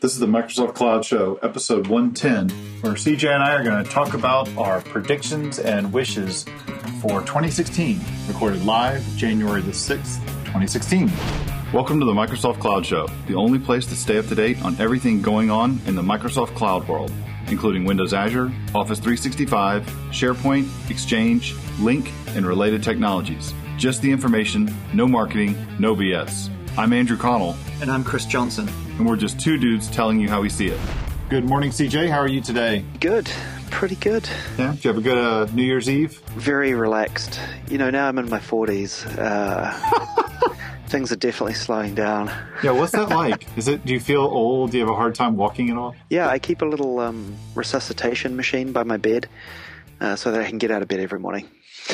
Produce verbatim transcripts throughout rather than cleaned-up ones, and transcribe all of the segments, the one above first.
This is the Microsoft Cloud Show, episode one ten, where C J and I are going to talk about our predictions and wishes for twenty sixteen, recorded live January the sixth, twenty sixteen. Welcome to the Microsoft Cloud Show, the only place to stay up to date on everything going on in the Microsoft Cloud world, including Windows Azure, Office three sixty-five, SharePoint, Exchange, Lync, and related technologies. Just the information, no marketing, no B S. I'm Andrew Connell. And I'm Chris Johnson. And we're just two dudes telling you how we see it. Good morning, C J. How are you today? Good. Pretty good. Yeah? Did you have a good uh, New Year's Eve? Very relaxed. You know, now I'm in my forties. Uh, things are definitely slowing down. Yeah, what's that like? Is it? Do you feel old? Do you have a hard time walking at all? Yeah, I keep a little um, resuscitation machine by my bed uh, so that I can get out of bed every morning.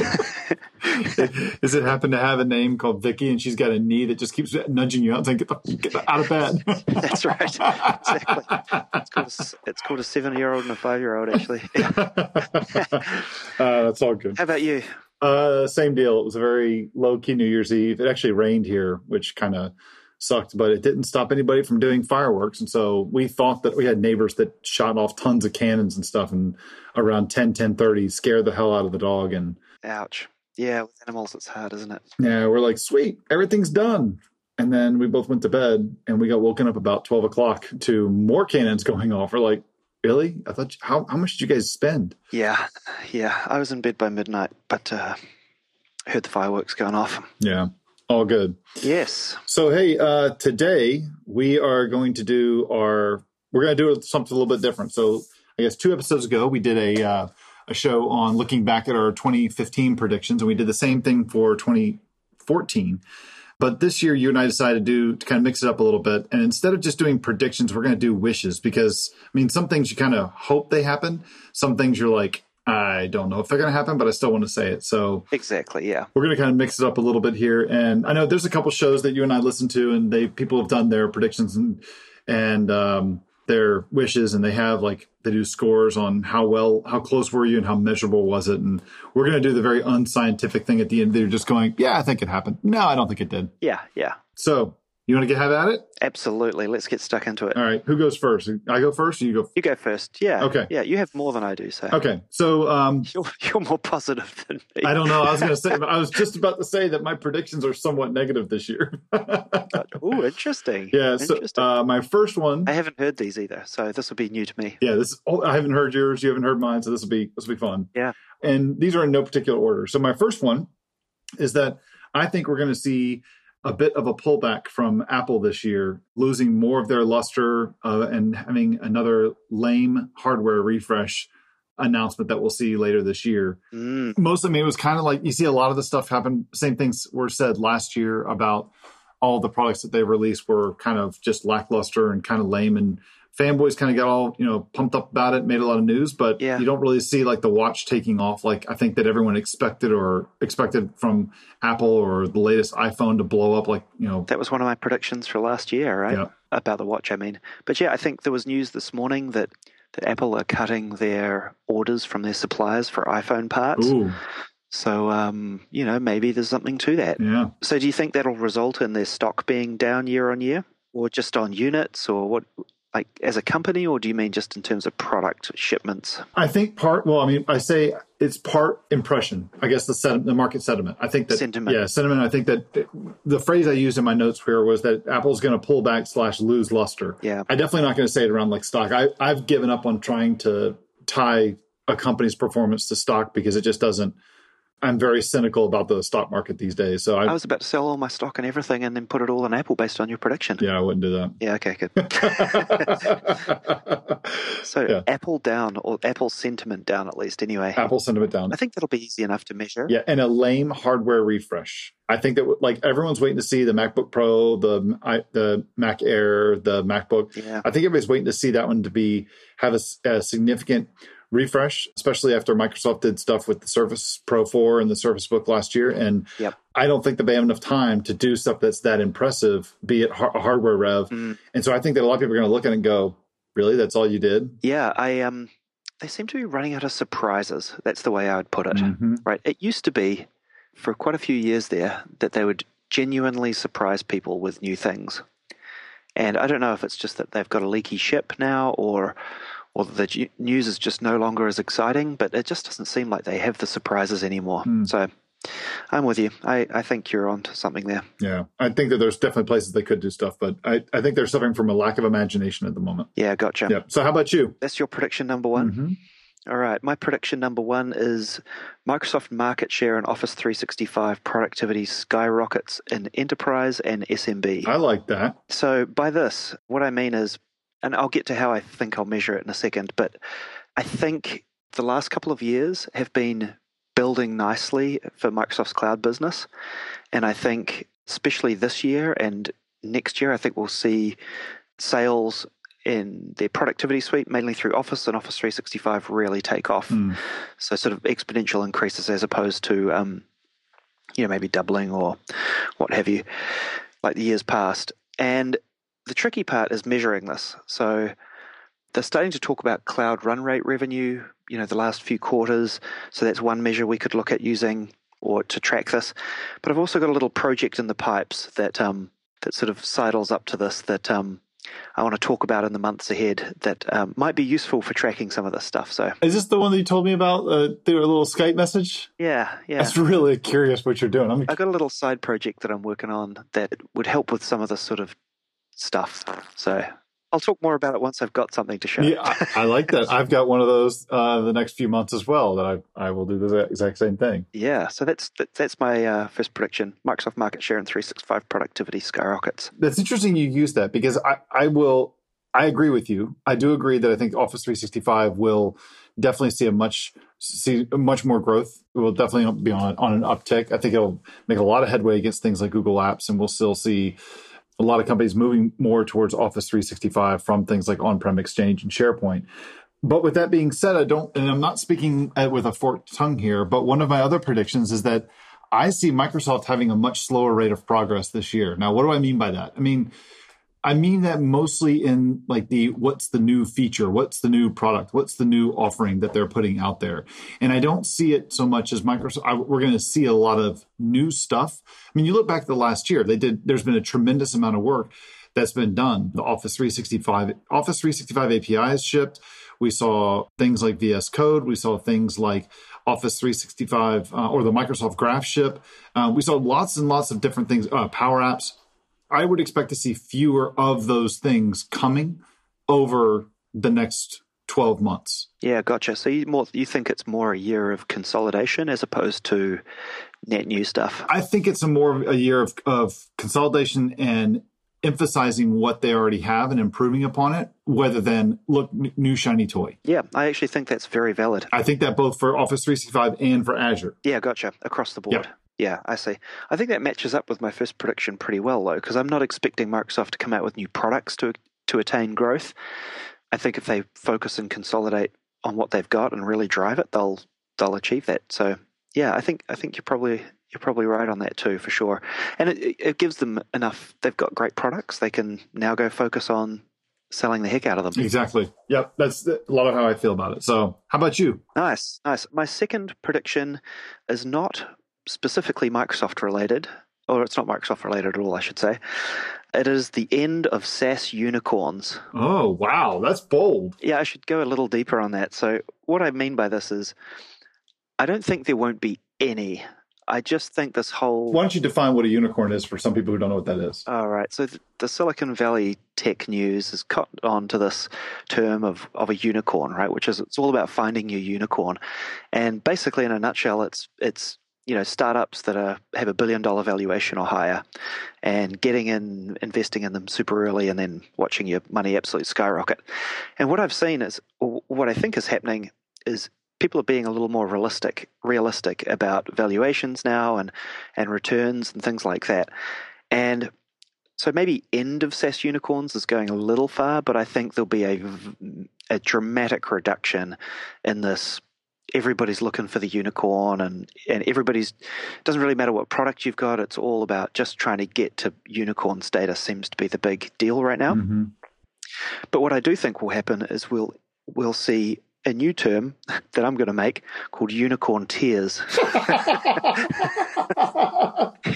Does it happen to have a name called Vicky and she's got a knee that just keeps nudging you out saying, get, the, get the, out of bed? That's right. Exactly. It's called a, it's called a seven-year-old and a five-year-old, actually. uh, that's all good. How about you? Uh, same deal. It was a very low-key New Year's Eve. It actually rained here, which kind of sucked, but it didn't stop anybody from doing fireworks. And so we thought that we had neighbors that shot off tons of cannons and stuff, and around ten, ten thirty scared the hell out of the dog. And ouch. Yeah, with animals, it's hard, isn't it? Yeah, we're like, sweet, everything's done. And then we both went to bed, and we got woken up about twelve o'clock to more cannons going off. We're like, really? I thought, how how much did you guys spend? Yeah, yeah. I was in bed by midnight, but uh, heard the fireworks going off. Yeah, all good. Yes. So, hey, uh, today we are going to do our, we're going to do something a little bit different. So, I guess two episodes ago, we did a uh, a show on looking back at our twenty fifteen predictions, and we did the same thing for twenty fourteen. But this year, you and I decided to do to kind of mix it up a little bit. And instead of just doing predictions, we're going to do wishes because, I mean, some things you kind of hope they happen. Some things you're like, I don't know if they're going to happen, but I still want to say it. So exactly, yeah. We're going to kind of mix it up a little bit here. And I know there's a couple shows that you and I listen to, and they people have done their predictions and and um, their wishes, and they have like they do scores on how well, how close were you, and how measurable was it. And we're going to do the very unscientific thing at the end. They're just going, yeah, I think it happened. No, I don't think it did. Yeah, yeah. So you want to get have at it? Absolutely. Let's get stuck into it. All right. Who goes first? I go first or you go? You go first. Yeah. Okay. Yeah. You have more than I do. So. Okay. So um, you're, you're more positive than me. I don't know. I was going to say, I was just about to say that my predictions are somewhat negative this year. Oh, interesting. Yeah. So interesting. Uh, my first one. I haven't heard these either, so this will be new to me. Yeah. This is, oh, I haven't heard yours. You haven't heard mine. So this will be this will be fun. Yeah. And these are in no particular order. So my first one is that I think we're going to see a bit of a pullback from Apple this year, losing more of their luster uh, and having another lame hardware refresh announcement that we'll see later this year. Mm. Most of me, it was kind of like you see a lot of the stuff happen. Same things were said last year about all the products that they released were kind of just lackluster and kind of lame, and fanboys kind of got all, you know, pumped up about it, made a lot of news, but yeah. You don't really see like the watch taking off like I think that everyone expected or expected from Apple or the latest iPhone to blow up like, you know. That was one of my predictions for last year, right? Yeah. About the watch, I mean. But yeah, I think there was news this morning that, that Apple are cutting their orders from their suppliers for iPhone parts. Ooh. So, um, you know, maybe there's something to that. Yeah. So do you think that'll result in their stock being down year on year, or just on units, or what? Like as a company, or do you mean just in terms of product shipments? I think part, well, I mean, I say it's part impression. I guess the senti- the market sentiment. I think that, sentiment. yeah, sentiment. I think that the phrase I used in my notes here was that Apple's going to pull back slash lose luster. Yeah. I'm definitely not going to say it around like stock. I, I've given up on trying to tie a company's performance to stock because it just doesn't. I'm very cynical about the stock market these days. So I, I was about to sell all my stock and everything and then put it all in Apple based on your prediction. Yeah, I wouldn't do that. Yeah, okay, good. So yeah. Apple down, or Apple sentiment down at least anyway. Apple sentiment down. I think that'll be easy enough to measure. Yeah, and a lame hardware refresh. I think that like everyone's waiting to see the MacBook Pro, the I, the Mac Air, the MacBook. Yeah. I think everybody's waiting to see that one to be have a, a significant refresh, especially after Microsoft did stuff with the Surface Pro four and the Surface Book last year. And yep. I don't think that they have enough time to do stuff that's that impressive, be it a hardware rev. Mm. And so I think that a lot of people are going to look at it and go, really, that's all you did? Yeah, I um, they seem to be running out of surprises. That's the way I would put it, mm-hmm. right? It used to be, for quite a few years there, that they would genuinely surprise people with new things. And I don't know if it's just that they've got a leaky ship now, or or the news is just no longer as exciting, but it just doesn't seem like they have the surprises anymore. Mm. So I'm with you. I, I think you're onto something there. Yeah, I think that there's definitely places they could do stuff, but I, I think they're suffering from a lack of imagination at the moment. Yeah, gotcha. Yeah. So how about you? That's your prediction number one? Mm-hmm. All right. My prediction number one is Microsoft market share in Office three sixty-five productivity skyrockets in enterprise and S M B. I like that. So by this, what I mean is, and I'll get to how I think I'll measure it in a second, but I think the last couple of years have been building nicely for Microsoft's cloud business. And I think especially this year and next year, I think we'll see sales in their productivity suite, mainly through Office and Office three sixty-five, really take off. Mm. So sort of exponential increases as opposed to, um, you know, maybe doubling or what have you, like the years past. And the tricky part is measuring this. So they're starting to talk about cloud run rate revenue, you know, the last few quarters. So that's one measure we could look at using or to track this. But I've also got a little project in the pipes that um, that sort of sidles up to this that um, I want to talk about in the months ahead that um, might be useful for tracking some of this stuff. So, is this the one that you told me about uh, through a little Skype message? Yeah, yeah. That's really curious what you're doing. I'm... I've got a little side project that I'm working on that would help with some of this sort of stuff. So I'll talk more about it once I've got something to show. Yeah, I, I like that. I've got one of those uh, the next few months as well that I I will do the exact same thing. Yeah, so that's that, that's my uh, first prediction. Microsoft market share in three sixty-five productivity skyrockets. That's interesting you use that because I, I will, I agree with you. I do agree that I think Office three sixty-five will definitely see a much see much more growth. It will definitely be on, on an uptick. I think it'll make a lot of headway against things like Google Apps, and we'll still see a lot of companies moving more towards Office three sixty-five from things like on-prem Exchange and SharePoint. But with that being said, I don't, and I'm not speaking with a forked tongue here, but one of my other predictions is that I see Microsoft having a much slower rate of progress this year. Now, what do I mean by that? I mean, I mean that mostly in like the, what's the new feature? What's the new product? What's the new offering that they're putting out there? And I don't see it so much as Microsoft. I, we're going to see a lot of new stuff. I mean, you look back to the last year, they did, there's been a tremendous amount of work that's been done. The Office three sixty-five, Office three sixty-five A P Is shipped. We saw things like V S Code. We saw things like Office three sixty-five uh, or the Microsoft Graph ship. Uh, we saw lots and lots of different things, uh, Power Apps. I would expect to see fewer of those things coming over the next twelve months. Yeah, gotcha. So you more you think it's more a year of consolidation as opposed to net new stuff? I think it's a more a year of, of consolidation and emphasizing what they already have and improving upon it, rather than look new shiny toy. Yeah, I actually think that's very valid. I think that both for Office three sixty-five and for Azure. Yeah, gotcha. Across the board. Yep. Yeah, I see. I think that matches up with my first prediction pretty well, though, because I'm not expecting Microsoft to come out with new products to to attain growth. I think if they focus and consolidate on what they've got and really drive it, they'll they'll achieve that. So yeah, I think I think you're probably you're probably right on that too, for sure. And it, it gives them enough. They've got great products. They can now go focus on selling the heck out of them. Exactly. Yep. That's a lot of how I feel about it. So how about you? Nice, nice. My second prediction is not specifically Microsoft related, or it's not Microsoft related at all, I should say. It is the end of SaaS unicorns. Oh, wow. That's bold. Yeah, I should go a little deeper on that. So what I mean by this is I don't think there won't be any. I just think this whole... Why don't you define what a unicorn is for some people who don't know what that is? All right. So the Silicon Valley tech news has caught on to this term of, of a unicorn, right? Which is, it's all about finding your unicorn. And basically, in a nutshell, it's it's you know, startups that are have a billion dollar valuation or higher, and getting in, investing in them super early, and then watching your money absolutely skyrocket. And what I've seen is, or what I think is happening is people are being a little more realistic, realistic about valuations now and and returns and things like that. And so maybe end of SaaS unicorns is going a little far, but I think there'll be a a dramatic reduction in this. Everybody's looking for the unicorn, and, and everybody's, doesn't really matter what product you've got. It's all about just trying to get to unicorn status seems to be the big deal right now. Mm-hmm. But what I do think will happen is we'll we'll see a new term that I'm going to make called unicorn tears.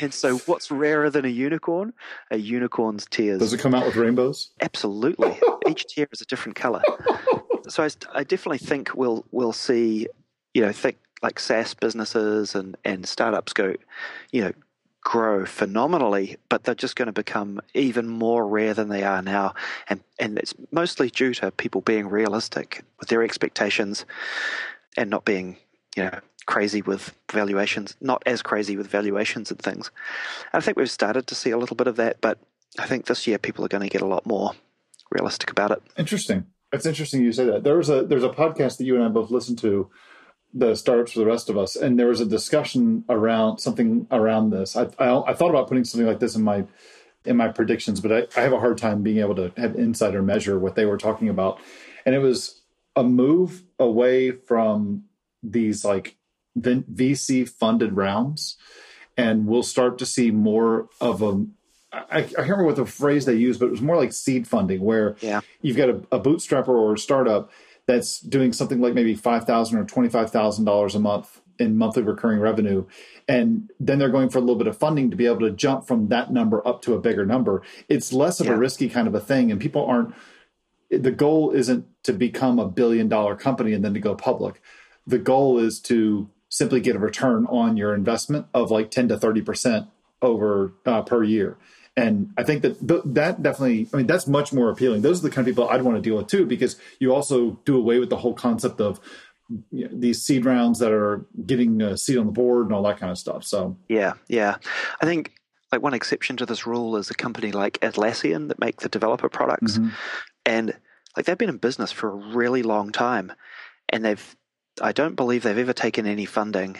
And so what's rarer than a unicorn? A unicorn's tears. Does it come out with rainbows? Absolutely. Each tear is a different color. So I, I definitely think we'll we'll see, you know, think like SaaS businesses and, and startups go, you know, grow phenomenally, but they're just going to become even more rare than they are now. And and it's mostly due to people being realistic with their expectations and not being, you know, crazy with valuations, not as crazy with valuations and things. And I think we've started to see a little bit of that, but I think this year people are going to get a lot more realistic about it. Interesting. It's interesting you say that. There was a there's a podcast that you and I both listened to, the Startups for the Rest of Us, and there was a discussion around something around this. I, I, I thought about putting something like this in my in my predictions, but I, I have a hard time being able to have insight or measure what they were talking about. And it was a move away from these like V C funded rounds, and we'll start to see more of a. I, I can't remember what the phrase they used, but it was more like seed funding, where yeah. you've got a, a bootstrapper or a startup that's doing something like maybe five thousand dollars or twenty-five thousand dollars a month in monthly recurring revenue. And then they're going for a little bit of funding to be able to jump from that number up to a bigger number. It's less of yeah. a risky kind of a thing. And people aren't, the goal isn't to become a billion dollar company and then to go public. The goal is to simply get a return on your investment of like ten to thirty percent over uh, per year. And I think that th- that definitely, I mean, that's much more appealing. Those are the kind of people I'd want to deal with too, because you also do away with the whole concept of you know, these seed rounds that are getting a seat on the board and all that kind of stuff. So yeah, yeah. I think like one exception to this rule is a company like Atlassian that make the developer products. Mm-hmm. And like they've been in business for a really long time. And they've, I don't believe they've ever taken any funding.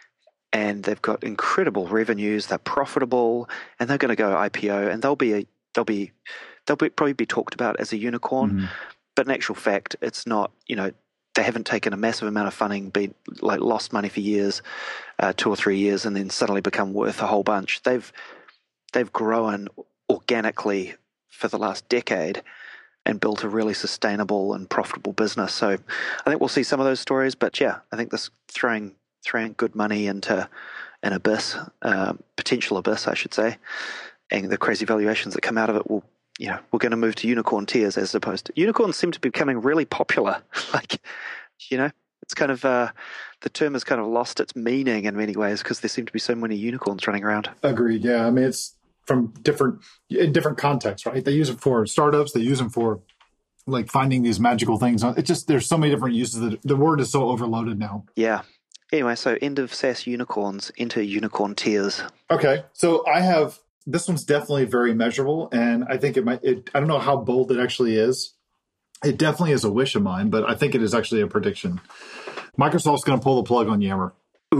And they've got incredible revenues. They're profitable, and they're going to go I P O, and they'll be a, they'll be they'll be, probably be talked about as a unicorn. Mm-hmm. But in actual fact, it's not. You know, they haven't taken a massive amount of funding, been like lost money for years, uh, two or three years, and then suddenly become worth a whole bunch. They've they've grown organically for the last decade and built a really sustainable and profitable business. So I think we'll see some of those stories. But yeah, I think this throwing. throwing good money into an abyss, uh, potential abyss, I should say, and the crazy valuations that come out of it will, you know, we're going to move to unicorn tears as opposed to unicorns seem to be becoming really popular. Like, you know, it's kind of, uh, the term has kind of lost its meaning in many ways because there seem to be so many unicorns running around. Agreed. Yeah. I mean, it's from different, in different contexts, right? They use it for startups. They use them for like finding these magical things. It just, there's so many different uses that the word is so overloaded now. Yeah. Anyway, so end of SaaS unicorns, enter unicorn tears. Okay, so I have, this one's definitely very measurable, and I think it might, it, I don't know how bold it actually is. It definitely is a wish of mine, but I think it is actually a prediction. Microsoft's going to pull the plug on Yammer.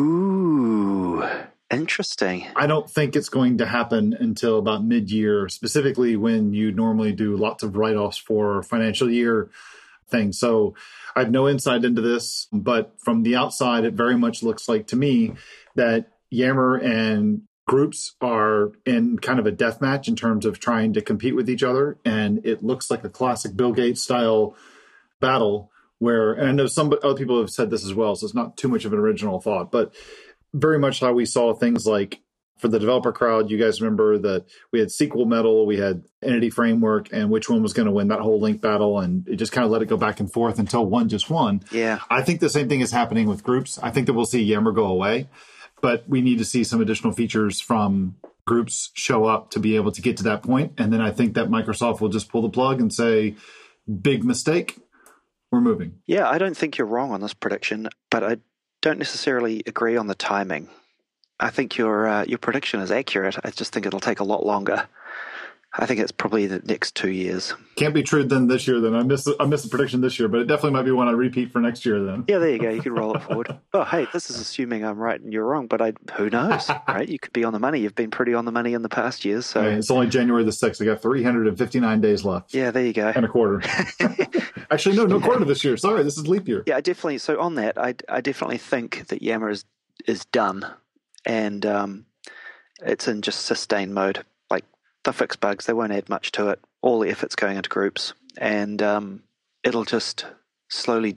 Ooh, interesting. I don't think it's going to happen until about mid-year, specifically when you normally do lots of write-offs for financial year things. So I have no insight into this, but from the outside, it very much looks like to me that Yammer and Groups are in kind of a death match in terms of trying to compete with each other. And it looks like a classic Bill Gates style battle where, and I know some other people have said this as well, so it's not too much of an original thought, but very much how we saw things like for the developer crowd, you guys remember that we had S Q L Metal, we had Entity Framework, and which one was going to win that whole link battle, and it just kind of let it go back and forth until one just won. Yeah. I think the same thing is happening with Groups. I think that we'll see Yammer go away, but we need to see some additional features from Groups show up to be able to get to that point. And then I think that Microsoft will just pull the plug and say, big mistake, we're moving. Yeah, I don't think you're wrong on this prediction, but I don't necessarily agree on the timing. I think your uh, your prediction is accurate. I just think it'll take a lot longer. I think it's probably the next two years. Can't be true then this year then. I missed, I missed the prediction this year, but it definitely might be one I repeat for next year then. Yeah, there you go. You can roll it forward. Oh, hey, this is assuming I'm right and you're wrong, but I who knows, right? You could be on the money. You've been pretty on the money in the past years. So right, it's only January the sixth. I got three hundred fifty-nine days left. Yeah, there you go. And a quarter. Actually, no, no quarter this year. Sorry, this is leap year. Yeah, I definitely, so on that, I, I definitely think that Yammer is, is done and um, it's in just sustain mode. Like, they'll fix bugs. They won't add much to it. All the effort's going into Groups. And um, it'll just slowly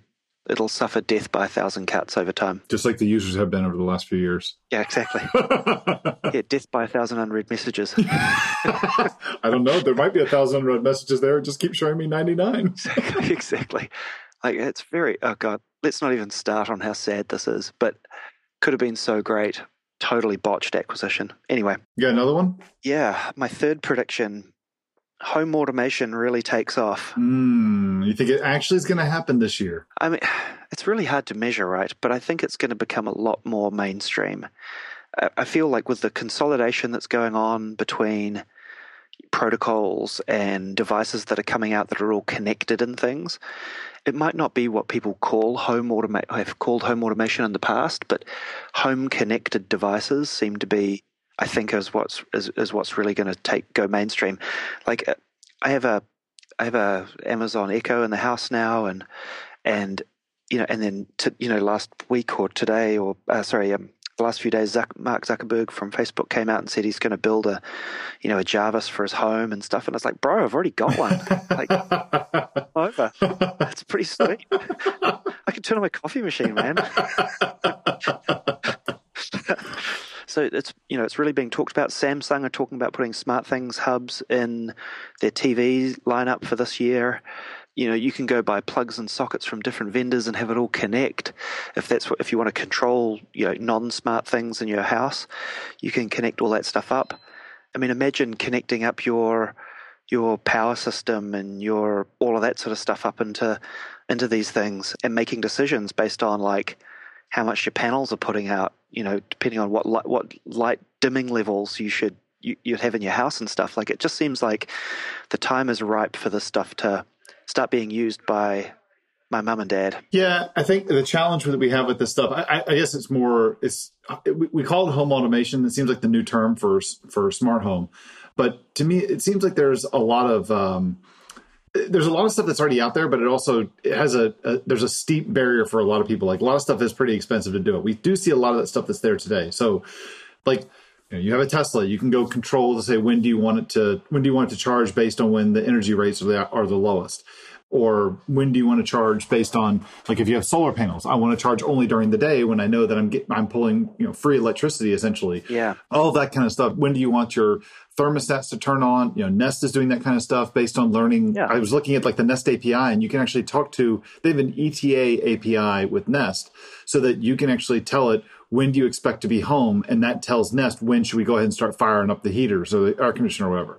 it'll suffer death by a thousand cuts over time. Just like the users have been over the last few years. Yeah, exactly. Yeah, death by a thousand unread messages. I don't know. There might be a thousand unread messages there. Just keep showing me ninety-nine. Exactly, exactly. Like, it's very, oh God, let's not even start on how sad this is, but could have been so great. Totally botched acquisition. Anyway. You got another one? Yeah, my third prediction, home automation really takes off. Mm, you think it actually is going to happen this year? I mean, it's really hard to measure, right? But I think it's going to become a lot more mainstream. I feel like with the consolidation that's going on between protocols and devices that are coming out that are all connected and things, it might not be what people call home automation, have called home automation in the past, but home connected devices seem to be, I think, is what's is, is what's really going to take go mainstream. Like, I have a I have a Amazon Echo in the house now, and and you know, and then to, you know, last week or today or uh, sorry. Um, The last few days, Zuck, Mark Zuckerberg from Facebook came out and said he's going to build a, you know, a Jarvis for his home and stuff. And I was like, bro, I've already got one. Like, over. That's pretty sweet. I can turn on my coffee machine, man. So it's, you know, it's really being talked about. Samsung are talking about putting SmartThings hubs in their T V lineup for this year. You know, you can go buy plugs and sockets from different vendors and have it all connect. If that's what, if you want to control, you know, non-smart things in your house, you can connect all that stuff up. I mean, imagine connecting up your your power system and your all of that sort of stuff up into into these things and making decisions based on like how much your panels are putting out. You know, depending on what light, what light dimming levels you should you, you'd have in your house and stuff. Like, it just seems like the time is ripe for this stuff to start being used by my mum and dad. Yeah, I think the challenge that we have with this stuff, I, I guess it's more, it's we, we call it home automation. It seems like the new term for for smart home. But to me, it seems like there's a lot of um, there's a lot of stuff that's already out there, but it also it has a, a there's a steep barrier for a lot of people. Like, a lot of stuff is pretty expensive to do it. We do see a lot of that stuff that's there today. So, like, you know, you have a Tesla, you can go control to say when do you want it to when do you want it to charge based on when the energy rates are the, are the lowest, or when do you want to charge based on, like, if you have solar panels, I want to charge only during the day when I know that I'm getting I'm pulling, you know, free electricity essentially. Yeah, all that kind of stuff. When do you want your thermostats to turn on? You know, Nest is doing that kind of stuff based on learning. Yeah. I was looking at like the Nest A P I, and you can actually talk to, they have an E T A A P I with Nest so that you can actually tell it, when do you expect to be home? And that tells Nest, when should we go ahead and start firing up the heaters or the air conditioner or whatever.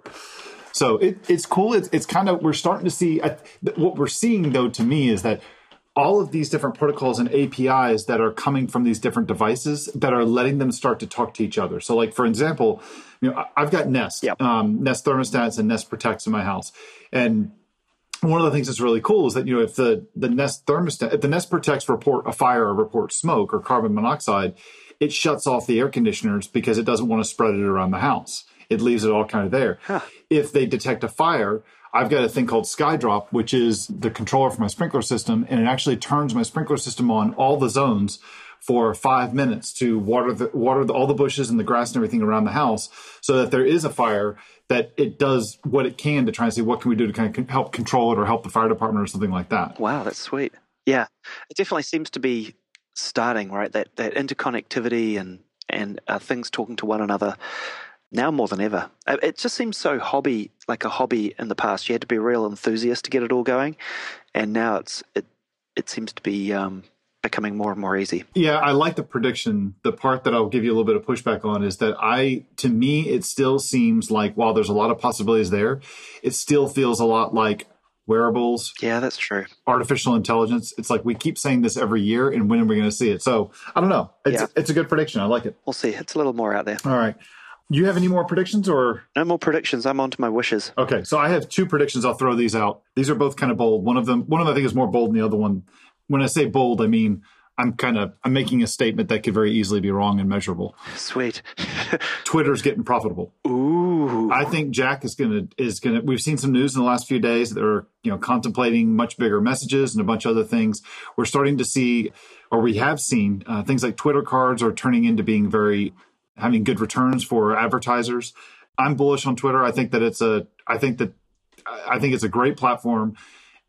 So it, it's cool. It's, it's kind of, we're starting to see, uh, what we're seeing though to me is that all of these different protocols and A P Is that are coming from these different devices that are letting them start to talk to each other. So, like, for example, you know, I've got Nest, yep. um, Nest thermostats and Nest Protects in my house. And one of the things that's really cool is that, you know, if the, the Nest thermostat, if the Nest Protects report a fire or report smoke or carbon monoxide, it shuts off the air conditioners because it doesn't want to spread it around the house. It leaves it all kind of there. Huh. If they detect a fire, I've got a thing called SkyDrop, which is the controller for my sprinkler system, and it actually turns my sprinkler system on all the zones for five minutes to water the, water the, all the bushes and the grass and everything around the house, so that there is a fire, that it does what it can to try and see what can we do to kind of help control it or help the fire department or something like that. Wow, that's sweet. Yeah, it definitely seems to be starting, right? That that interconnectivity and and uh, things talking to one another. Now more than ever. It just seems so hobby, like a hobby in the past. You had to be a real enthusiast to get it all going. And now it's it it seems to be um, becoming more and more easy. Yeah, I like the prediction. The part that I'll give you a little bit of pushback on is that I, to me, it still seems like while there's a lot of possibilities there, it still feels a lot like wearables. Yeah, that's true. Artificial intelligence. It's like we keep saying this every year, and when are we going to see it? So I don't know. It's, yeah. it's a good prediction. I like it. We'll see. It's a little more out there. All right. You have any more predictions or? No more predictions. I'm on to my wishes. Okay. So I have two predictions. I'll throw these out. These are both kind of bold. One of them, one of them I think is more bold than the other one. When I say bold, I mean, I'm kind of, I'm making a statement that could very easily be wrong and measurable. Sweet. Twitter's getting profitable. Ooh. I think Jack is going to, is going to, we've seen some news in the last few days that are, you know, contemplating much bigger messages and a bunch of other things. We're starting to see, or we have seen uh, things like Twitter cards are turning into being very, having good returns for advertisers. I'm bullish on Twitter. I think that it's a, I think that, I think it's a great platform.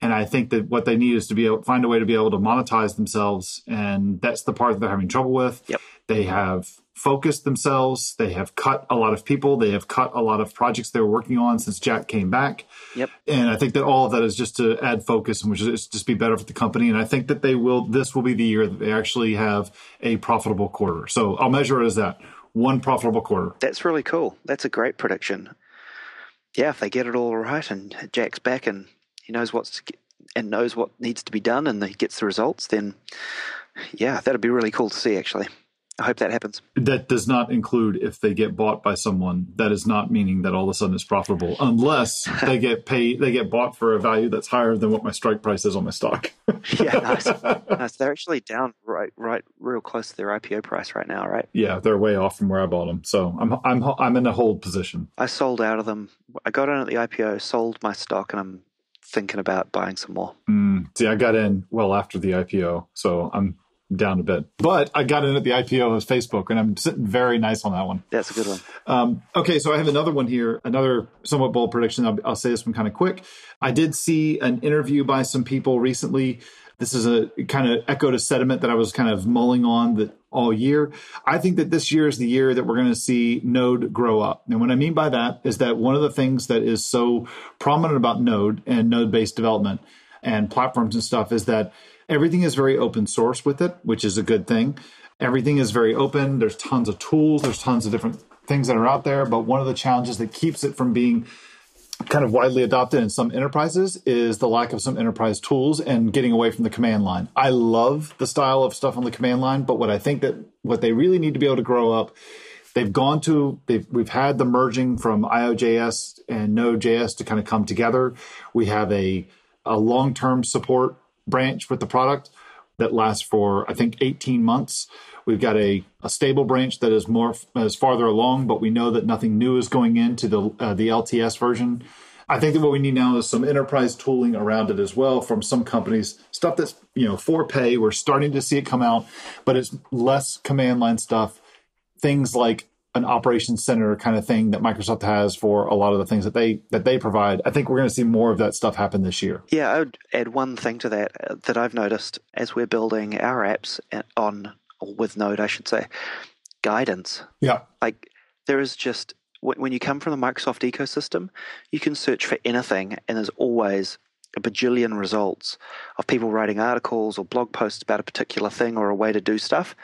And I think that what they need is to be able find a way to be able to monetize themselves. And that's the part that they're having trouble with. Yep. They have focused themselves. They have cut a lot of people. They have cut a lot of projects they were working on since Jack came back. Yep. And I think that all of that is just to add focus, and which is just be better for the company. And I think that they will, this will be the year that they actually have a profitable quarter. So I'll measure it as that. One profitable quarter. That's really cool. That's a great prediction. Yeah, if they get it all right and Jack's back and he knows what's to get, and knows what needs to be done and he gets the results, then yeah, that'd be really cool to see, actually. I hope that happens. That does not include if they get bought by someone. That is not meaning that all of a sudden it's profitable, unless they get paid, they get bought for a value that's higher than what my strike price is on my stock. Yeah, nice. nice. They're actually down right, right, real close to their I P O price right now, right? Yeah, they're way off from where I bought them. So I'm I'm I'm in a hold position. I sold out of them. I got in at the I P O, sold my stock, and I'm thinking about buying some more. Mm, see, I got in well after the I P O, so I'm down a bit. But I got in at the I P O as Facebook, and I'm sitting very nice on that one. That's a good one. Um, okay, so I have another one here, another somewhat bold prediction. I'll, I'll say this one kind of quick. I did see an interview by some people recently. This is a kind of echoed a sentiment that I was kind of mulling on that all year. I think that this year is the year that we're going to see Node grow up. And what I mean by that is that one of the things that is so prominent about Node and Node-based development and platforms and stuff is that everything is very open source with it, which is a good thing. Everything is very open. There's tons of tools. There's tons of different things that are out there. But one of the challenges that keeps it from being kind of widely adopted in some enterprises is the lack of some enterprise tools and getting away from the command line. I love the style of stuff on the command line, but what I think that what they really need to be able to grow up, they've gone to, they've, we've had the merging from I O J S and Node.js to kind of come together. We have a, a long-term support branch with the product that lasts for, I think, eighteen months. We've got a, a stable branch that is more is farther along, but we know that nothing new is going into the uh, the L T S version. I think that what we need now is some enterprise tooling around it as well from some companies. Stuff that's, you know, for pay. We're starting to see it come out, but it's less command line stuff. Things like an operations center kind of thing that Microsoft has for a lot of the things that they that they provide. I think we're going to see more of that stuff happen this year. Yeah, I would add one thing to that uh, that I've noticed as we're building our apps on, or with Node, I should say, guidance. Yeah. Like there is just, when you come from the Microsoft ecosystem, you can search for anything and there's always a bajillion results of people writing articles or blog posts about a particular thing or a way to do stuff.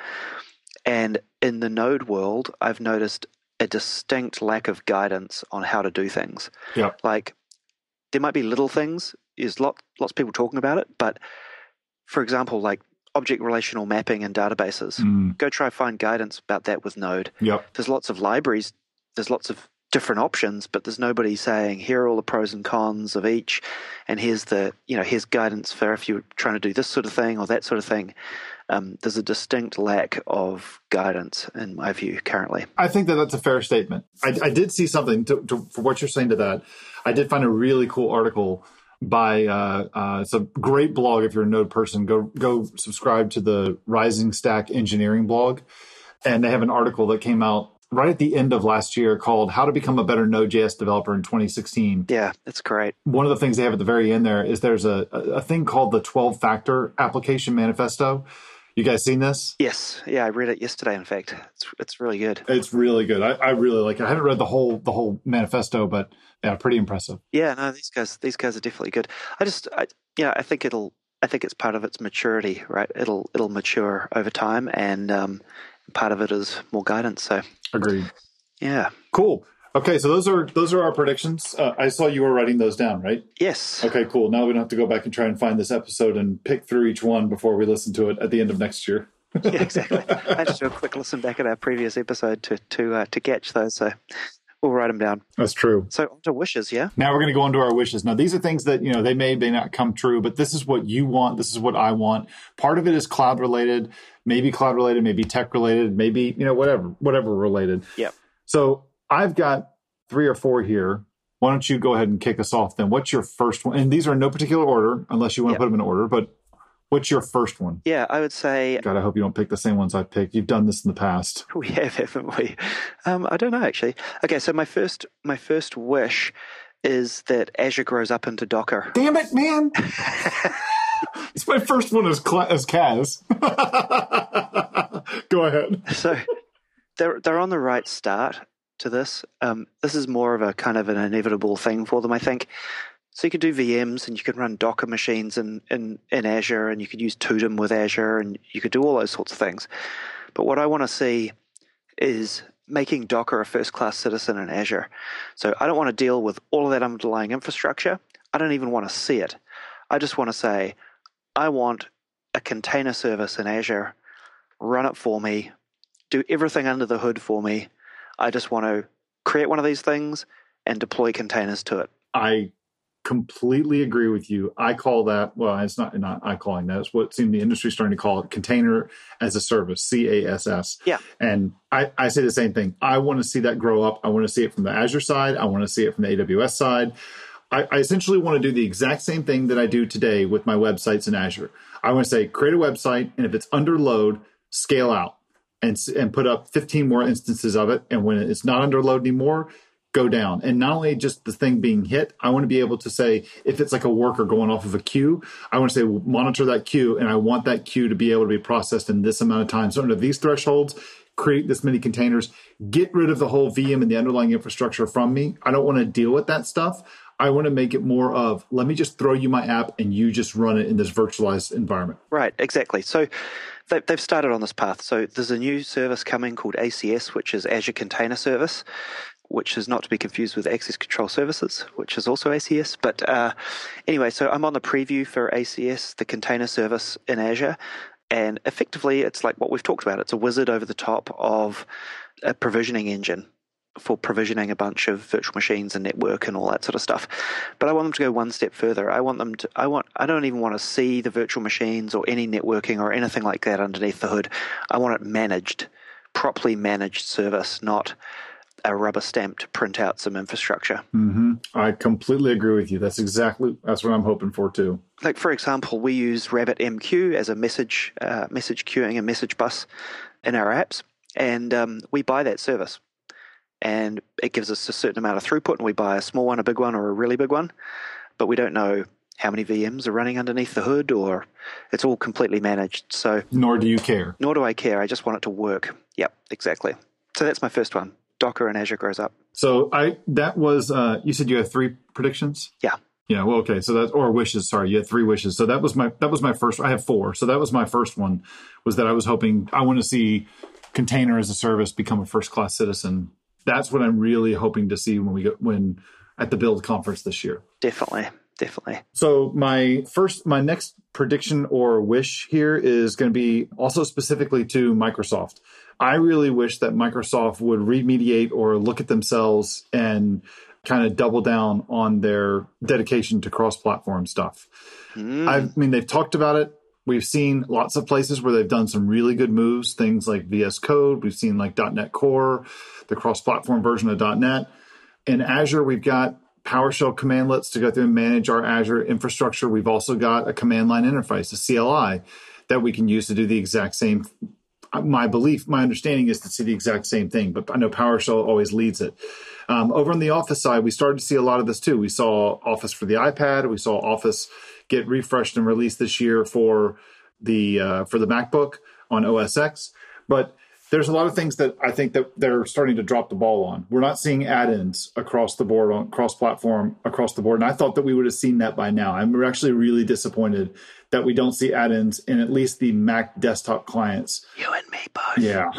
And in the Node world, I've noticed a distinct lack of guidance on how to do things. Yeah. Like there might be little things, there's lot, lots of people talking about it, but for example, like object relational mapping and databases, mm. go try find guidance about that with Node. Yep. There's lots of libraries, there's lots of different options, but there's nobody saying, here are all the pros and cons of each, and here's the, you know, here's guidance for if you're trying to do this sort of thing or that sort of thing. Um, there's a distinct lack of guidance in my view currently. I think that that's a fair statement. I, I did see something to, to, for what you're saying to that. I did find a really cool article by uh, uh, it's a great blog. If you're a Node person, go go subscribe to the Rising Stack Engineering blog, and they have an article that came out right at the end of last year called How to Become a Better Node.js Developer in twenty sixteen. Yeah, that's great. One of the things they have at the very end there is there's a, a thing called the twelve-factor application manifesto. You guys seen this? Yes. Yeah, I read it yesterday, in fact. It's it's really good. It's really good. I, I really like it. I haven't read the whole the whole manifesto, but yeah, pretty impressive. Yeah, no, these guys these guys are definitely good. I just I you know, I think it'll I think it's part of its maturity, right? It'll it'll mature over time, and um, part of it is more guidance. So agreed. Yeah. Cool. Okay, so those are those are our predictions. Uh, I saw you were writing those down, right? Yes. Okay, cool. Now we don't have to go back and try and find this episode and pick through each one before we listen to it at the end of next year. Yeah, exactly. I just do a quick listen back at our previous episode to to uh, to catch those. So we'll write them down. That's true. So on to wishes, yeah? Now we're going to go on to our wishes. Now these are things that, you know, they may, may not come true, but this is what you want. This is what I want. Part of it is cloud related, maybe cloud related, maybe tech related, maybe, you know, whatever, whatever related. Yeah. So I've got three or four here. Why don't you go ahead and kick us off then? What's your first one? And these are in no particular order, unless you want yep. to put them in order, but what's your first one? Yeah, I would say... God, I hope you don't pick the same ones I picked. You've done this in the past. We have, haven't we? Um, I don't know, actually. Okay, so my first my first wish is that Azure grows up into Docker. Damn it, man! It's my first one as Cla- as Kaz. Go ahead. So they're they're on the right start to this. Um, this is more of a kind of an inevitable thing for them, I think. So you could do V Ms and you could run Docker machines in, in, in Azure, and you could use Totem with Azure, and you could do all those sorts of things. But what I want to see is making Docker a first-class citizen in Azure. So I don't want to deal with all of that underlying infrastructure. I don't even want to see it. I just want to say, I want a container service in Azure, run it for me, do everything under the hood for me. I just want to create one of these things and deploy containers to it. I completely agree with you. I call that, well, it's not not I calling that. It's what seemed the industry starting to call it, container as a service, C A S S. Yeah. And I, I say the same thing. I want to see that grow up. I want to see it from the Azure side. I want to see it from the A W S side. I, I essentially want to do the exact same thing that I do today with my websites in Azure. I want to say, create a website, and if it's under load, scale out and, and put up fifteen more instances of it. And when it's not under load anymore, go down. And not only just the thing being hit, I want to be able to say, if it's like a worker going off of a queue, I want to say, well, monitor that queue, and I want that queue to be able to be processed in this amount of time. So under these thresholds, create this many containers, get rid of the whole V M and the underlying infrastructure from me. I don't want to deal with that stuff. I want to make it more of, let me just throw you my app and you just run it in this virtualized environment. Right, exactly. So they, they've started on this path. So there's a new service coming called A C S, which is Azure Container Service, which is not to be confused with Access Control Services, which is also A C S. But uh, anyway, so I'm on the preview for A C S, the container service in Azure. And effectively, it's like what we've talked about. It's a wizard over the top of a provisioning engine for provisioning a bunch of virtual machines and network and all that sort of stuff. But I want them to go one step further. I want them to, I want, I don't even want to see the virtual machines or any networking or anything like that underneath the hood. I want it managed, properly managed service, not a rubber stamped print out some infrastructure. Mm-hmm. I completely agree with you. That's exactly, that's what I'm hoping for too. Like, for example, we use RabbitMQ as a message, uh, message queuing and message bus in our apps. And um, we buy that service. And it gives us a certain amount of throughput, and we buy a small one, a big one, or a really big one. But we don't know how many V Ms are running underneath the hood, or it's all completely managed. So nor do you care. Nor do I care. I just want it to work. Yep, exactly. So that's my first one. Docker and Azure grows up. So I that was, uh, you said you had three predictions? Yeah. Yeah, well, okay. So that's, or wishes, sorry. You had three wishes. So that was my, that was my first, I have four. So that was my first one, was that I was hoping, I want to see container as a service become a first-class citizen. That's what I'm really hoping to see when we go, when at the Build conference this year. Definitely. Definitely. So my first, my next prediction or wish here is going to be also specifically to Microsoft. I really wish that Microsoft would remediate or look at themselves and kind of double down on their dedication to cross-platform stuff. Mm. I mean, they've talked about it. We've seen lots of places where they've done some really good moves, things like V S Code. We've seen like .dot net Core, the cross-platform version of .dot net. In Azure, we've got PowerShell commandlets to go through and manage our Azure infrastructure. We've also got a command line interface, a C L I, that we can use to do the exact same. My belief, my understanding is to see the exact same thing, but I know PowerShell always leads it. Um, over on the Office side, we started to see a lot of this too. We saw Office for the iPad. We saw Office get refreshed and released this year for the uh, for the MacBook on O S X. But there's a lot of things that I think that they're starting to drop the ball on. We're not seeing add-ins across the board, on cross-platform across the board. And I thought that we would have seen that by now. I'm actually really disappointed that we don't see add-ins in at least the Mac desktop clients. You and me both. Yeah.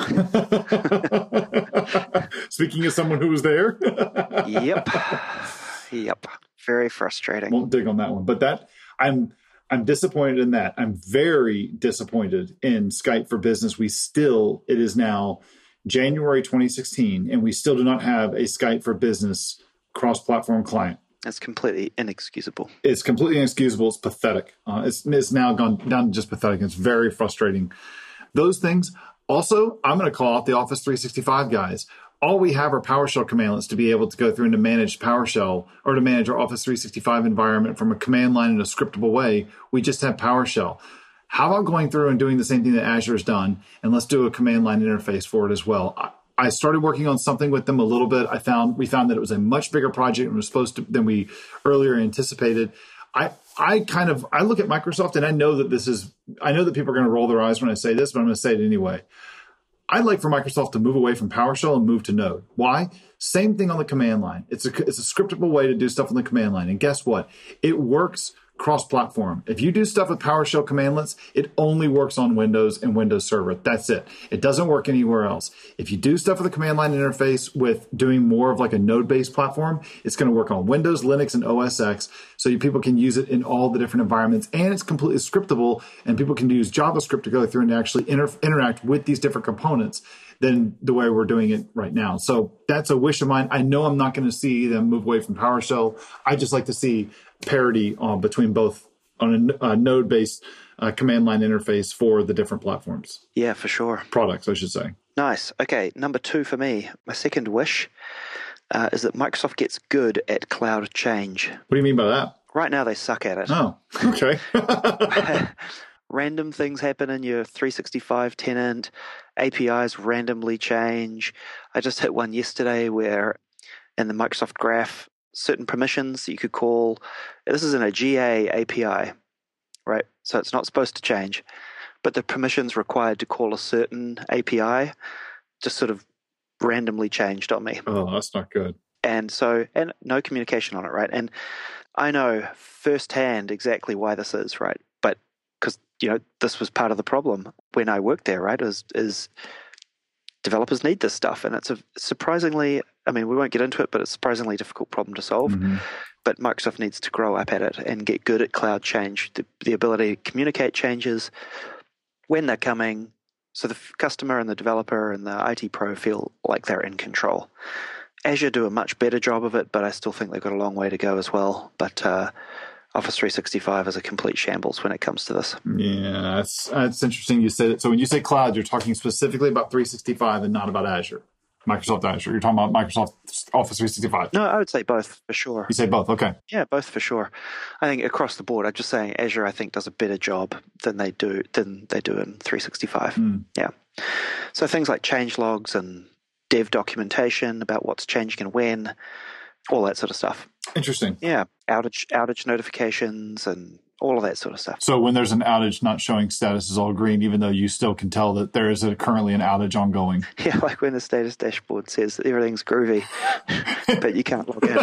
Speaking as someone who was there. Yep. Yep. Very frustrating. Won't dig on that one. But that, I'm... I'm disappointed in that. I'm very disappointed in Skype for Business. We still, it is now January twenty sixteen, and we still do not have a Skype for Business cross-platform client. That's completely inexcusable. It's completely inexcusable. It's pathetic. Uh, it's, it's now gone down to just pathetic. It's very frustrating. Those things. Also, I'm going to call out the Office three sixty-five guys. All we have are PowerShell commandlets to be able to go through and to manage PowerShell or to manage our Office three sixty-five environment from a command line in a scriptable way. We just have PowerShell. How about going through and doing the same thing that Azure has done, and let's do a command line interface for it as well? I started working on something with them a little bit. I found we found that it was a much bigger project and was supposed to than we earlier anticipated. I I kind of I look at Microsoft and I know that this is I know that people are going to roll their eyes when I say this, but I'm going to say it anyway. I'd like for Microsoft to move away from PowerShell and move to Node. Why? Same thing on the command line. It's a it's a scriptable way to do stuff on the command line. And guess what? It works cross-platform. If you do stuff with PowerShell commandlets, it only works on Windows and Windows Server. That's it. It doesn't work anywhere else. If you do stuff with the command line interface with doing more of like a node-based platform, it's going to work on Windows, Linux, and O S X, so you, people can use it in all the different environments, and it's completely scriptable, and people can use JavaScript to go through and actually inter- interact with these different components than the way we're doing it right now. So that's a wish of mine. I know I'm not going to see them move away from PowerShell. I just like to see parity uh, between both on a, a node-based uh, command line interface for the different platforms. Yeah, for sure. Products, I should say. Nice. Okay, number two for me, my second wish uh, is that Microsoft gets good at cloud change. What do you mean by that? Right now, they suck at it. Oh, okay. Random things happen in your three sixty-five tenant. A P Is randomly change. I just hit one yesterday where in the Microsoft Graph, certain permissions that you could call, this is in a G A A P I, right? So it's not supposed to change, but the permissions required to call a certain A P I just sort of randomly changed on me. Oh, that's not good. And so, and no communication on it, right? And I know firsthand exactly why this is, right? But because, you know, this was part of the problem when I worked there, right? Is, is developers need this stuff. And it's a surprisingly, I mean, we won't get into it, but it's a surprisingly difficult problem to solve. Mm-hmm. But Microsoft needs to grow up at it and get good at cloud change, the, the ability to communicate changes when they're coming, so the customer and the developer and the I T pro feel like they're in control. Azure do a much better job of it, but I still think they've got a long way to go as well. But uh, Office three sixty-five is a complete shambles when it comes to this. Yeah, it's, it's interesting you said it. So when you say cloud, you're talking specifically about three sixty-five and not about Azure. Microsoft Azure. You're talking about Microsoft Office three sixty-five. No, I would say both for sure. You say both, okay. Yeah, both for sure. I think across the board, I'm just saying Azure, I think, does a better job than they do than they do in three sixty-five. Mm. Yeah. So things like change logs and dev documentation about what's changing and when, all that sort of stuff. Interesting. Yeah, outage outage notifications and all of that sort of stuff. So when there's an outage, not showing status is all green, even though you still can tell that there is a, currently an outage ongoing. Yeah, like when the status dashboard says that everything's groovy, but you can't log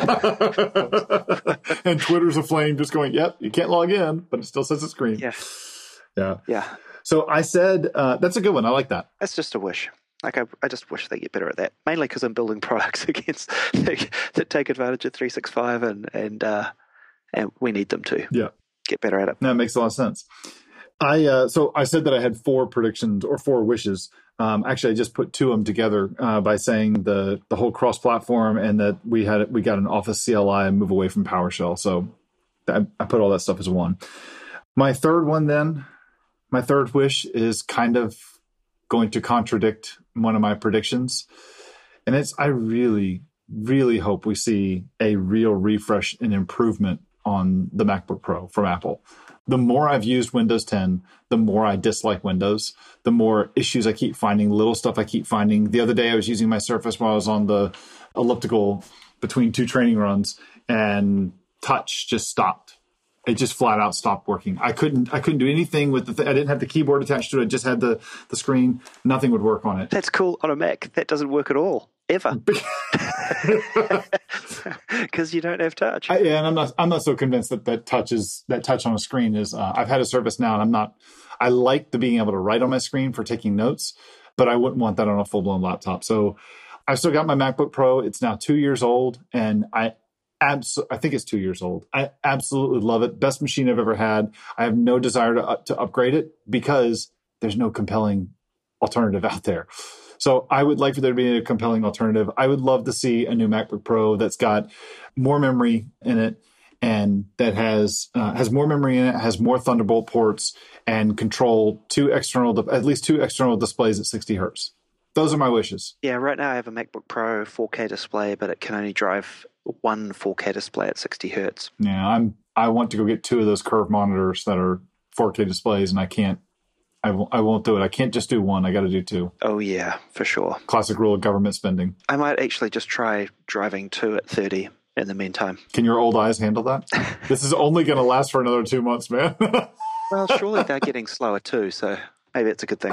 in. And Twitter's aflame just going, yep, you can't log in, but it still says it's green. Yeah. Yeah. Yeah. So I said, uh, that's a good one. I like that. That's just a wish. Like I, I just wish they get better at that. Mainly because I'm building products against that take advantage of three sixty-five, and and uh, and we need them to. Yeah. Get better at it. That makes a lot of sense. I uh, so I said that I had four predictions or four wishes. Um, actually, I just put two of them together uh, by saying the the whole cross-platform and that we had we got an Office C L I and move away from PowerShell. So I, I put all that stuff as one. My third one, then, my third wish is kind of going to contradict one of my predictions, and it's I really, really hope we see a real refresh and improvement on the MacBook Pro from Apple. The more I've used Windows ten, the more I dislike Windows, the more issues I keep finding, little stuff I keep finding. The other day I was using my Surface while I was on the elliptical between two training runs, and touch just stopped. It just flat out stopped working. I couldn't I couldn't do anything with the th- I didn't have the keyboard attached to it. I just had the, the screen. Nothing would work on it. That's cool on a Mac. That doesn't work at all. Ever. Because you don't have touch. I, yeah, and I'm not. I'm not so convinced that that touch is that touch on a screen is. Uh, I've had a Surface now, and I'm not. I like the being able to write on my screen for taking notes, but I wouldn't want that on a full blown laptop. So I've still got my MacBook Pro. It's now two years old, and I. Abs- I think it's two years old. I absolutely love it. Best machine I've ever had. I have no desire to up, to upgrade it because there's no compelling alternative out there. So I would like for there to be a compelling alternative. I would love to see a new MacBook Pro that's got more memory in it and that has uh, has more memory in it, has more Thunderbolt ports, and control two external, at least two external displays at sixty hertz. Those are my wishes. Yeah, right now I have a MacBook Pro four K display, but it can only drive one four K display at sixty hertz. Yeah, I'm. I want to go get two of those curved monitors that are four K displays, and I can't. I won't, I won't do it. I can't just do one. I got to do two. Oh, yeah, for sure. Classic rule of government spending. I might actually just try driving two at thirty in the meantime. Can your old eyes handle that? This is only going to last for another two months, man. Well, surely they're getting slower too, so maybe it's a good thing.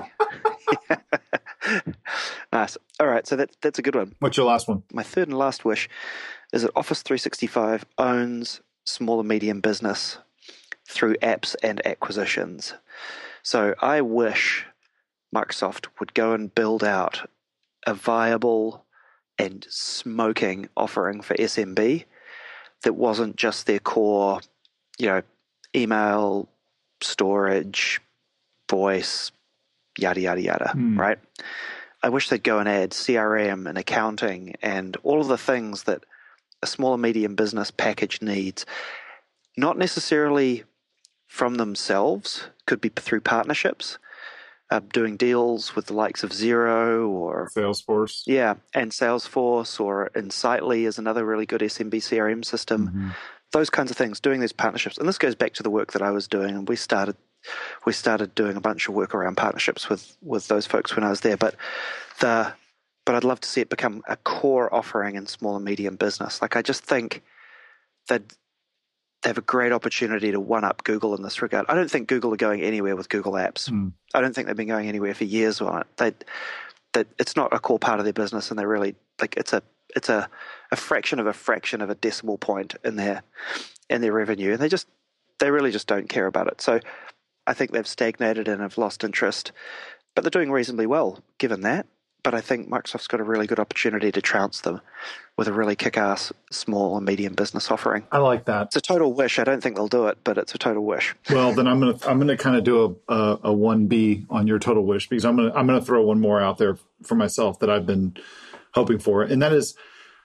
Nice. All right, so that, that's a good one. What's your last one? My third and last wish is that Office three sixty-five owns small and medium business through apps and acquisitions. So I wish Microsoft would go and build out a viable and smoking offering for S M B that wasn't just their core, you know, email, storage, voice, yada, yada, yada, mm. right? I wish they'd go and add C R M and accounting and all of the things that a small and medium business package needs, not necessarily from themselves, could be through partnerships, uh, doing deals with the likes of Xero or Salesforce. Yeah, and Salesforce or Insightly is another really good S M B C R M system. Mm-hmm. Those kinds of things, doing these partnerships. And this goes back to the work that I was doing, and we started we started doing a bunch of work around partnerships with, with those folks when I was there. But the but I'd love to see it become a core offering in small and medium business. Like I just think that they have a great opportunity to one-up Google in this regard. I don't think Google are going anywhere with Google Apps. Mm. I don't think they've been going anywhere for years on it. They, they, it's not a core part of their business, and they really like it's a it's a, a fraction of a fraction of a decimal point in their in their revenue, and they just they really just don't care about it. So I think they've stagnated and have lost interest, but they're doing reasonably well given that. But I think Microsoft's got a really good opportunity to trounce them with a really kick-ass small and medium business offering. I like that. It's a total wish. I don't think they'll do it, but it's a total wish. Well, then I'm gonna I'm gonna kind of do a a, a one B on your total wish, because I'm gonna I'm gonna throw one more out there for myself that I've been hoping for, and that is,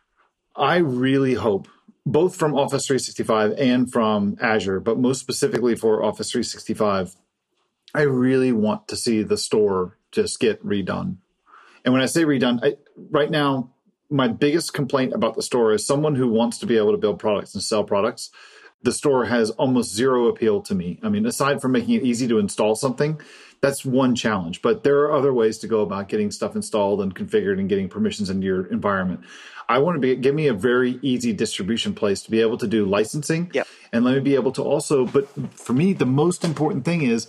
I really hope, both from Office three sixty-five and from Azure, but most specifically for Office three sixty-five, I really want to see the store just get redone. And when I say redone, I, right now, my biggest complaint about the store is someone who wants to be able to build products and sell products. The store has almost zero appeal to me. I mean, aside from making it easy to install something, that's one challenge. But there are other ways to go about getting stuff installed and configured and getting permissions into your environment. I want to be give me a very easy distribution place to be able to do licensing. Yep. And let me be able to also, but for me, the most important thing is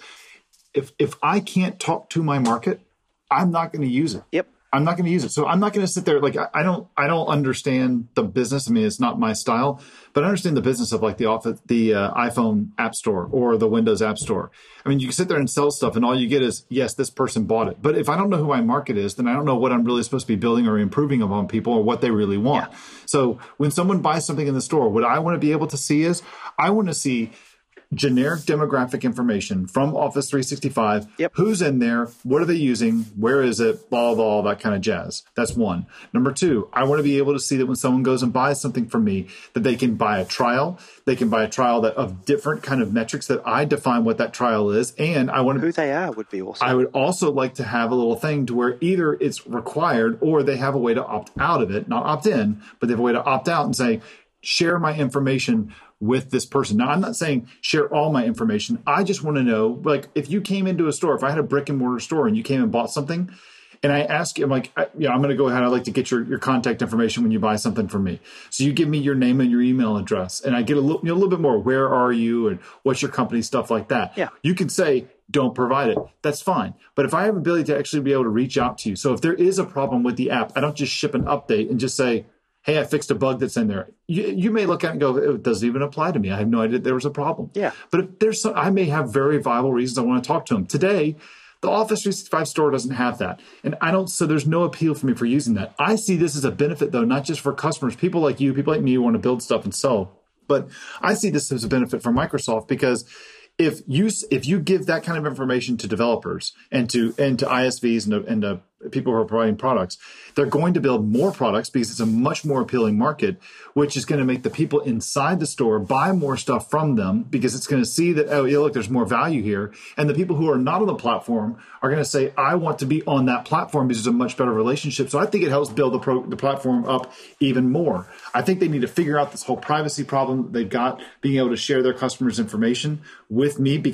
if if I can't talk to my market, I'm not going to use it. Yep. I'm not going to use it. So I'm not going to sit there. Like, I, I don't, I don't understand the business. I mean, it's not my style, but I understand the business of like the office, the uh, iPhone App Store or the Windows App Store. I mean, you can sit there and sell stuff and all you get is, yes, this person bought it. But if I don't know who my market is, then I don't know what I'm really supposed to be building or improving upon people or what they really want. Yeah. So when someone buys something in the store, what I want to be able to see is I want to see generic demographic information from Office three sixty-five. Yep. Who's in there? What are they using? Where is it? Blah, blah, all that kind of jazz. That's one. Number two, I want to be able to see that when someone goes and buys something from me, that they can buy a trial. They can buy a trial that of different kind of metrics that I define what that trial is. And I want to, who they are would be awesome. I would also like to have a little thing to where either it's required or they have a way to opt out of it, not opt in, but they have a way to opt out and say, share my information with this person. Now, I'm not saying share all my information. I just want to know, like, if you came into a store, if I had a brick and mortar store and you came and bought something, and I ask you, I'm like, I, yeah, I'm going to go ahead. I'd like to get your, your contact information when you buy something from me. So you give me your name and your email address, and I get a little, you know, a little bit more. Where are you, and what's your company, stuff like that. Yeah. You can say, don't provide it. That's fine. But if I have the ability to actually be able to reach out to you, so if there is a problem with the app, I don't just ship an update and just say, hey, I fixed a bug that's in there. You, you may look at it and go, it doesn't even apply to me. I have no idea there was a problem. Yeah. But if there's some, I may have very viable reasons I want to talk to them. Today, the Office three sixty-five store doesn't have that. And I don't, so there's no appeal for me for using that. I see this as a benefit, though, not just for customers, people like you, people like me who want to build stuff and sell. But I see this as a benefit for Microsoft, because if you if you give that kind of information to developers and to and to I S Vs and to, and to people who are providing products, they're going to build more products because it's a much more appealing market, which is going to make the people inside the store buy more stuff from them because it's going to see that, oh, yeah, look, there's more value here. And the people who are not on the platform are going to say, I want to be on that platform because there's a much better relationship. So I think it helps build the, pro, the platform up even more. I think they need to figure out this whole privacy problem that they've got, being able to share their customers' information with me, because if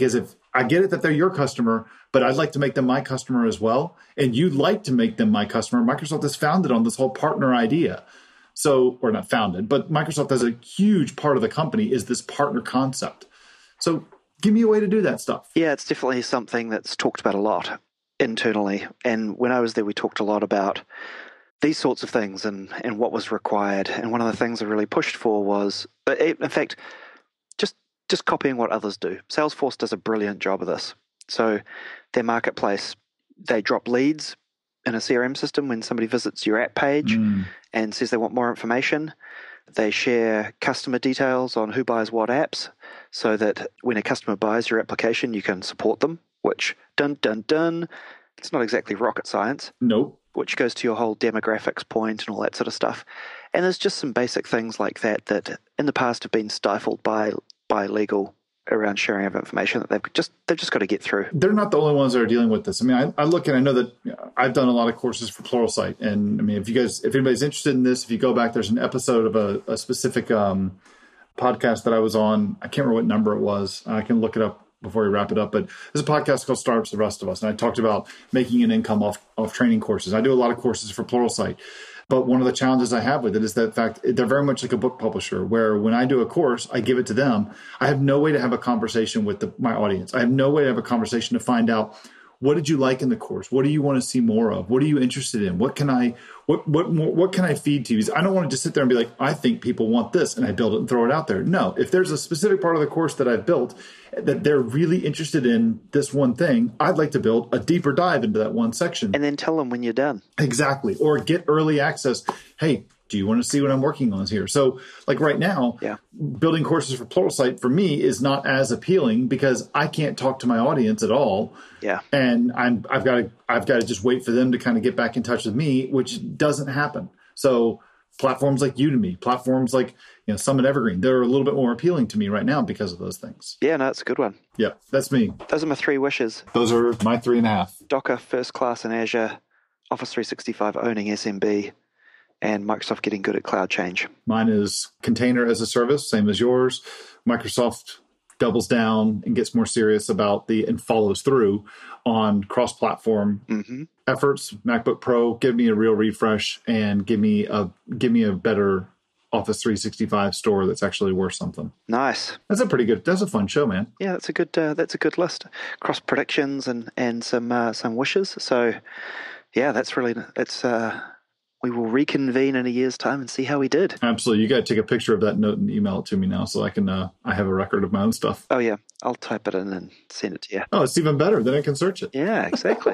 I get it that they're your customer, but I'd like to make them my customer as well. And you'd like to make them my customer. Microsoft is founded on this whole partner idea. So, or not founded, but Microsoft as a huge part of the company is this partner concept. So give me a way to do that stuff. Yeah, it's definitely something that's talked about a lot internally. And when I was there, we talked a lot about these sorts of things and, and what was required. And one of the things I really pushed for was, in fact, just just copying what others do. Salesforce does a brilliant job of this. So their marketplace, they drop leads in a C R M system when somebody visits your app page mm. and says they want more information. They share customer details on who buys what apps so that when a customer buys your application, you can support them, which, dun, dun, dun, it's not exactly rocket science. Nope. Which goes to your whole demographics point and all that sort of stuff. And there's just some basic things like that that in the past have been stifled by by legal around sharing of information that they've just they've just got to get through. They're not the only ones that are dealing with this. I mean, I, I look and I know that you know, I've done a lot of courses for Pluralsight, and I mean, if you guys, if anybody's interested in this, if you go back, there's an episode of a, a specific um, podcast that I was on. I can't remember what number it was. I can look it up before we wrap it up. But there's a podcast called Startups the Rest of Us, and I talked about making an income off off training courses. I do a lot of courses for Pluralsight. But one of the challenges I have with it is that, in fact, they're very much like a book publisher, where when I do a course, I give it to them. I have no way to have a conversation with the, my audience. I have no way to have a conversation to find out, what did you like in the course? What do you want to see more of? What are you interested in? What can I what what more, what can I feed to you? I don't want to just sit there and be like, I think people want this, and I build it and throw it out there. No, if there's a specific part of the course that I've built that they're really interested in this one thing, I'd like to build a deeper dive into that one section. And then tell them when you're done. Exactly. Or get early access. Hey, do you want to see what I'm working on here? So like right now, yeah. building courses for Pluralsight for me is not as appealing because I can't talk to my audience at all. Yeah. And I'm, I've got to, I've got to just wait for them to kind of get back in touch with me, which doesn't happen. So platforms like Udemy, platforms like, you know, Summit Evergreen, they're a little bit more appealing to me right now because of those things. Yeah, no, that's a good one. Yeah, that's me. Those are my three wishes. Those are my three and a half. Docker first class in Azure, Office three sixty-five owning S M B, and Microsoft getting good at cloud change. Mine is container as a service, same as yours. Microsoft doubles down and gets more serious about the and follows through on cross-platform mm-hmm. efforts. MacBook Pro, give me a real refresh and give me a give me a better Office three sixty-five store that's actually worth something. Nice. That's a pretty good. That's a fun show, man. Yeah, that's a good. Uh, that's a good list. Cross predictions and and some uh, some wishes. So, yeah, that's really it's. Uh, we will reconvene in a year's time and see how we did. Absolutely. You got to take a picture of that note and email it to me now so I can, uh, I have a record of my own stuff. Oh, yeah. I'll type it in and send it to you. Oh, it's even better. Then I can search it. Yeah, exactly.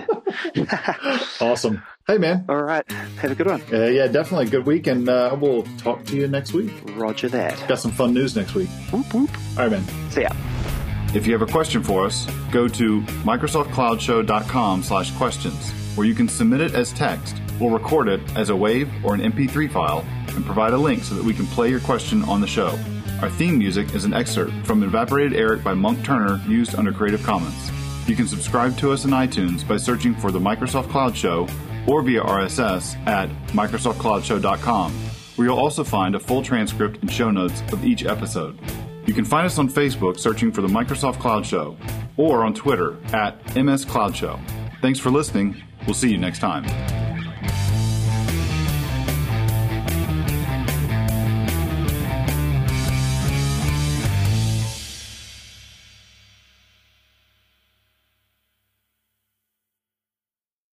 Awesome. Hey, man. All right. Have a good one. Uh, yeah, definitely. Good week. And uh, we'll talk to you next week. Roger that. Got some fun news next week. Whoop, whoop. All right, man. See ya. If you have a question for us, go to microsoftcloudshow.com slash questions, where you can submit it as text. We'll record it as a WAV or an M P three file and provide a link so that we can play your question on the show. Our theme music is an excerpt from Evaporated Eric by Monk Turner used under Creative Commons. You can subscribe to us in iTunes by searching for the Microsoft Cloud Show or via R S S at microsoft cloud show dot com, where you'll also find a full transcript and show notes of each episode. You can find us on Facebook searching for the Microsoft Cloud Show or on Twitter at M S Cloud Show. Thanks for listening. We'll see you next time.